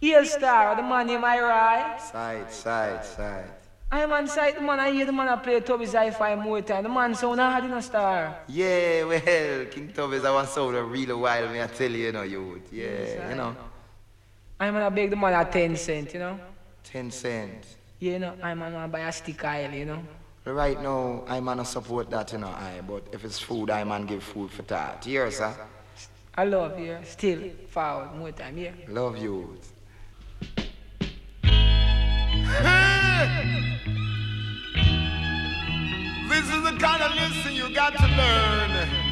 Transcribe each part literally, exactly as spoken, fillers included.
Heel Star, the man in my right. Side, side, side. I'm on side, the man I hear the man I play Toby's hi-fi more time. The man sound hard in a star. Yeah, well, King Toby's I want sound a real while, me I tell you, you know, youth. Yeah, Yes, you know. I'm gonna beg the man at ten cent, you know. Ten cents. Yeah, you know, I'm gonna buy a stick oil, you know. Right now, I'm gonna support that, you know, I. But if it's food, I'm gonna give food for that. Here, sir. I love you. Still forward more time, yeah. Love you. This is the kind of lesson you got to learn.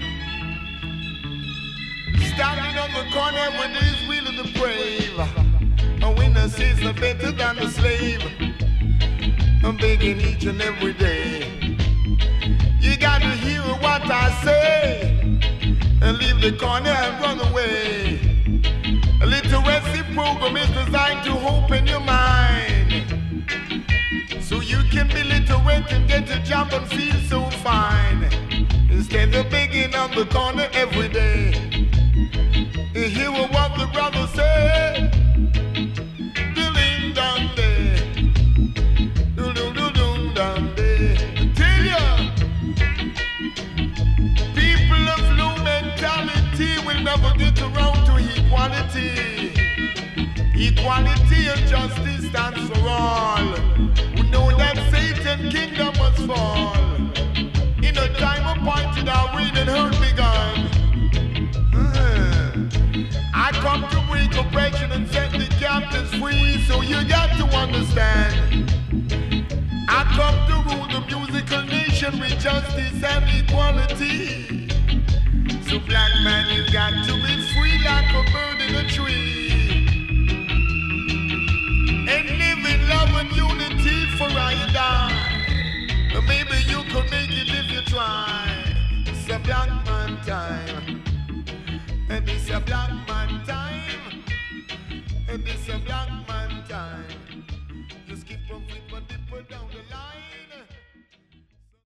Standing on the corner when there's really the brave. A winner sees the better than the slave. I'm begging each and every day. You got to hear what I say and leave the corner and run away. A literacy program is designed to open your mind, so you can be literate and get a job and feel so fine. Instead of begging on the corner every day, you hear what the brother say. Ding dong day, do do do do dong day. Tell ya, people of low mentality will never get around to equality. Equality and justice stands for all. We know that Satan's kingdom must fall. In a time appointed, our reign and hurt begun. I come to break oppression and set the captives free, so you got to understand. I come to rule the musical nation with justice and equality. So black man, you got to be free like a bird in a tree. And live in love and unity for I and I. Maybe you could make it if you try. It's a black man time. And it's a black man.